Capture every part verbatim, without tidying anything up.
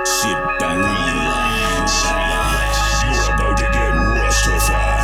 Sit back, relax. You're about to get rustified.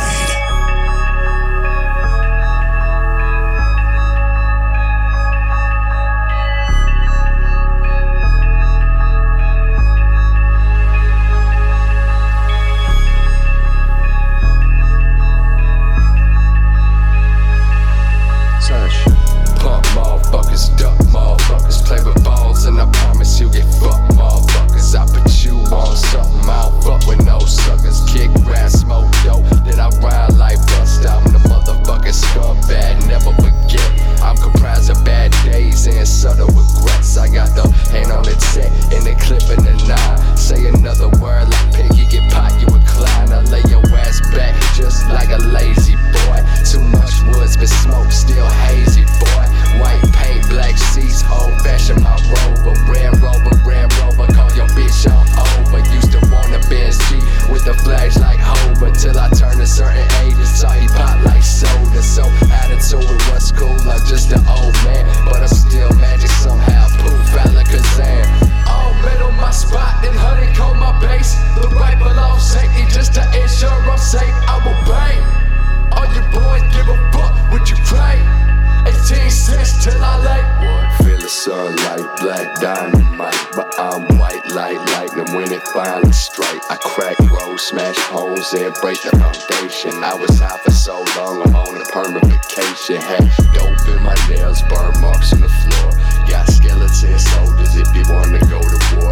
Pump motherfuckers, duck motherfuckers, play with balls and I promise you get fucked motherfuckers. I put you on something, I don't fuck with no suckers. Kick grass, smoke dope, then I ride like bust. I'm the motherfucking scumbag, never forget. I'm comprised of bad days and subtle regrets. I got the hand on the tech and the clip in the nine. Say another word like piggy, get pot, you recline. I lay your ass back just like a lazy boy. Too much wood's been smoked, still hazy boy. White paint, black seats, old fashioned my Rover. Red Rover, Red Rover, call your bitch on over. Used to wanna Benz G with the flags like Hova. Till I turned a certain age and saw he pop like soda. So attitude with what's cool, I'm just an old man, but I'm still magic somehow. Poof, Alakazam. All metal my spot, then honeycomb my base. Look right below safety just to ensure I'm safe. I will bang. All you boys give a fuck what you claim. eighteen cents till I lay. Feel the sunlight, black dynamite, but I'm white like lightning when it finally strike. I crack roads, smash holes, and break the foundation. I was high for so long, I'm on a permanent vacation. Had dope in my nails, burn marks on the floor. Got skeleton soldiers if you wanna go to war.